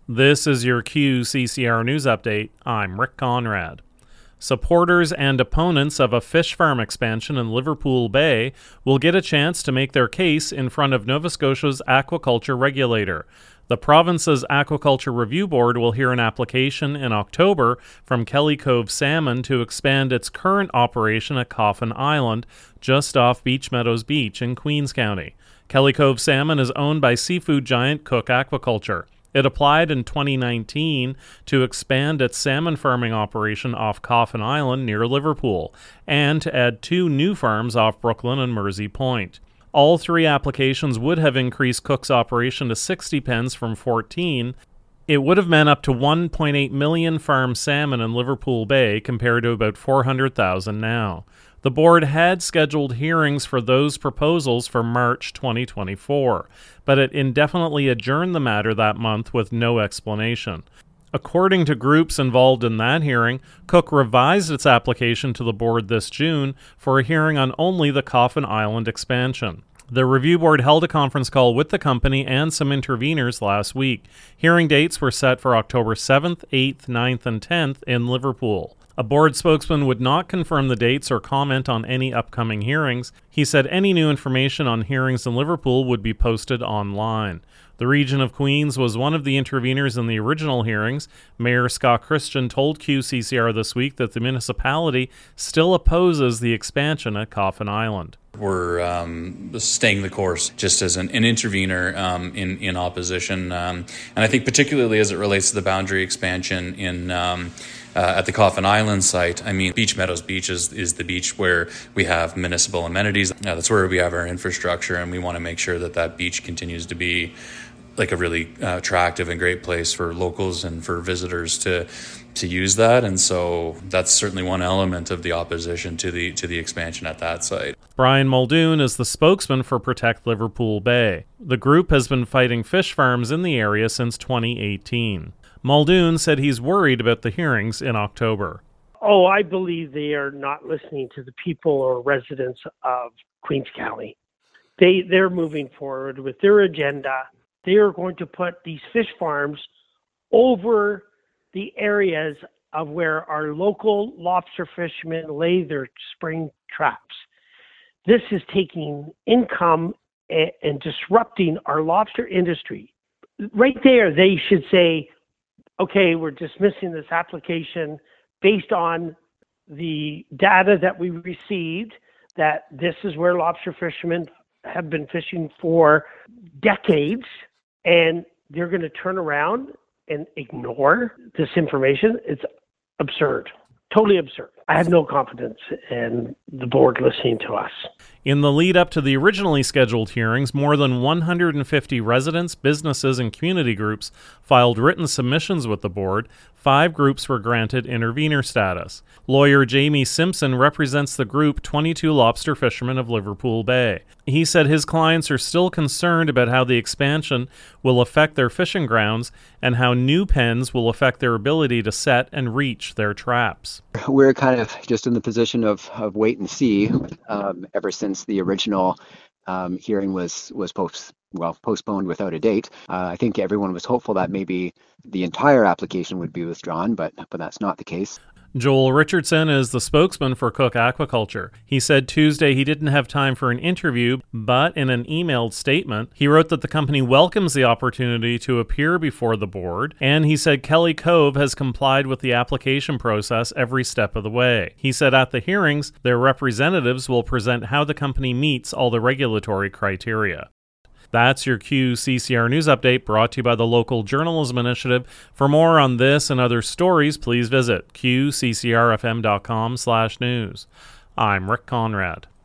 This is your QCCR News Update. I'm Rick Conrad. Supporters and opponents of a fish farm expansion in Liverpool Bay will get a chance to make their case in front of Nova Scotia's aquaculture regulator. The province's Aquaculture Review Board will hear an application in October from Kelly Cove Salmon to expand its current operation at Coffin Island, just off Beach Meadows Beach in Queens County. Kelly Cove Salmon is owned by seafood giant Cook Aquaculture. It applied in 2019 to expand its salmon farming operation off Coffin Island near Liverpool and to add 2 new farms off Brooklyn and Mersey Point. All 3 applications would have increased Cook's operation to 60 pens from 14. It would have meant up to 1.8 million farm salmon in Liverpool Bay compared to about 400,000 now. The board had scheduled hearings for those proposals for March 2024, but it indefinitely adjourned the matter that month with no explanation. According to groups involved in that hearing, Cook revised its application to the board this June for a hearing on only the Coffin Island expansion. The review board held a conference call with the company and some interveners last week. Hearing dates were set for October 7th, 8th, 9th, and 10th in Liverpool. A board spokesman would not confirm the dates or comment on any upcoming hearings. He said any new information on hearings in Liverpool would be posted online. The region of Queens was one of the interveners in the original hearings. Mayor Scott Christian told QCCR this week that the municipality still opposes the expansion at Coffin Island. We're staying the course just as an intervener in opposition. And I think particularly as it relates to the boundary expansion at the Coffin Island site, I mean, Beach Meadows Beach is the beach where we have municipal amenities. That's where we have our infrastructure, and we want to make sure that that beach continues to be like a really attractive and great place for locals and for visitors to use that. And so that's certainly one element of the opposition to the expansion at that site. Brian Muldoon is the spokesman for Protect Liverpool Bay. The group has been fighting fish farms in the area since 2018. Muldoon said he's worried about the hearings in October. I believe they are not listening to the people or residents of Queens County. They're moving forward with their agenda. They are going to put these fish farms over the areas of where our local lobster fishermen lay their spring traps. This is taking income and disrupting our lobster industry. Right there, they should say, okay, we're dismissing this application based on the data that we received, that this is where lobster fishermen have been fishing for decades, and they're going to turn around and ignore this information. It's absurd. Totally absurd. I have no confidence in the board listening to us. In the lead up to the originally scheduled hearings, more than 150 residents, businesses, and community groups filed written submissions with the board. 5 groups were granted intervener status. Lawyer Jamie Simpson represents the group 22 Lobster Fishermen of Liverpool Bay. He said his clients are still concerned about how the expansion will affect their fishing grounds and how new pens will affect their ability to set and reach their traps. We're kind of just in the position of wait and see ever since the original hearing was postponed without a date. I think everyone was hopeful that maybe the entire application would be withdrawn, but that's not the case. Joel Richardson is the spokesman for Cook Aquaculture. He said Tuesday he didn't have time for an interview, but in an emailed statement, he wrote that the company welcomes the opportunity to appear before the board, and he said Kelly Cove has complied with the application process every step of the way. He said at the hearings, their representatives will present how the company meets all the regulatory criteria. That's your QCCR News Update, brought to you by the Local Journalism Initiative. For more on this and other stories, please visit qccrfm.com/news. I'm Rick Conrad.